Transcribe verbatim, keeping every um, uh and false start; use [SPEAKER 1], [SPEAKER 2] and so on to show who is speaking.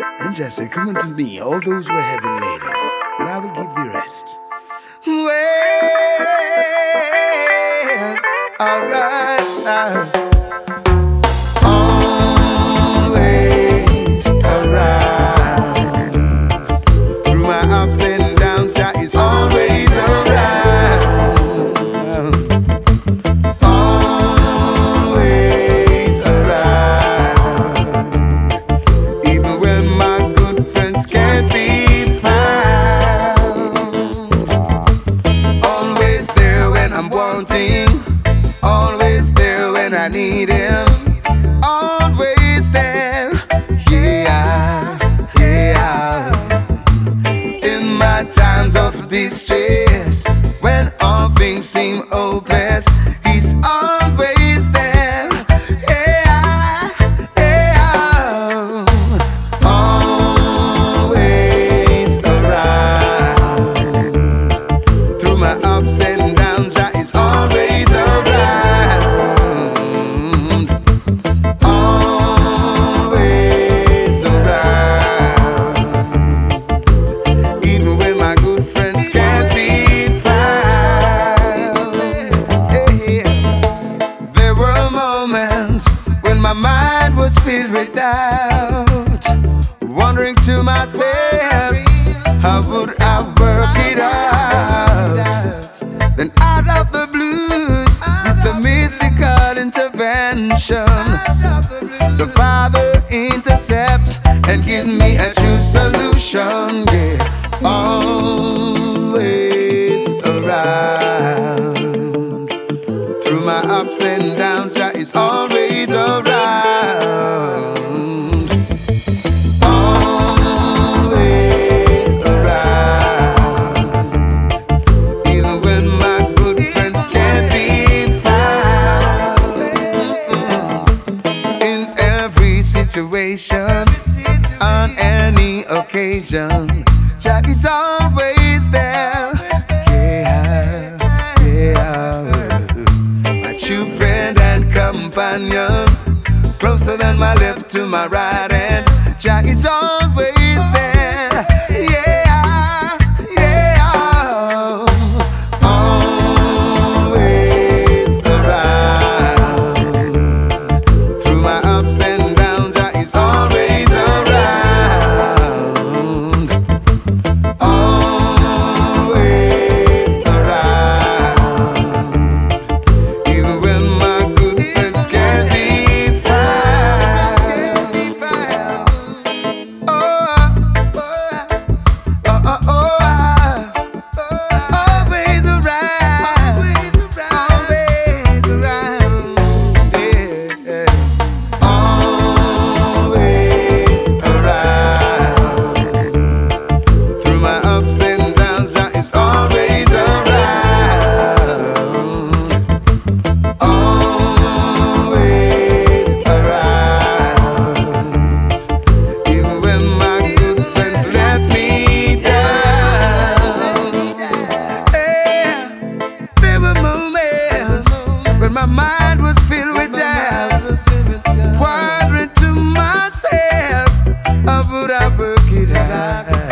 [SPEAKER 1] And just say, come unto me, all those who are heavy laden, and I will give thee rest. Well, alright. Always around. Through my ups and downs, Jah is always around. Always around. Even when my good friends can't be found. Always there when I'm wanting. Always there when I need Him. Always there, yeah, yeah. In my times of distress, when all things seem hopeless, He's always there, yeah, yeah. Always around. Through my ups and downs, Jah is always around. Always around. Even when my good friends can't be found. There were moments when my mind was filled with doubt, wondering to myself, how would I work it out? Then out of the blues, with the mystical intervention, the Father intercepts and gives me a true solution. Yeah, always around. Through my ups and downs, Jah is always around. Always around. Even when my good friends can't be found. In every situation, on any occasion, Jah is always there. Yeah, yeah. My true friend and companion, closer than my left to my right hand. Jah is always there. Yeah, yeah. Always around. Through my ups and downs, Jah is always around. Always around. Even when my good friends can't be found. Oh, oh, oh, oh, oh. Always around. Always around. Yeah. Always around. Through my ups and downs, Jah is always around. Always around. Even when my good friends let me down. Yeah. There were moments when my mind was filled with doubt, wondering to myself, how would I work it out?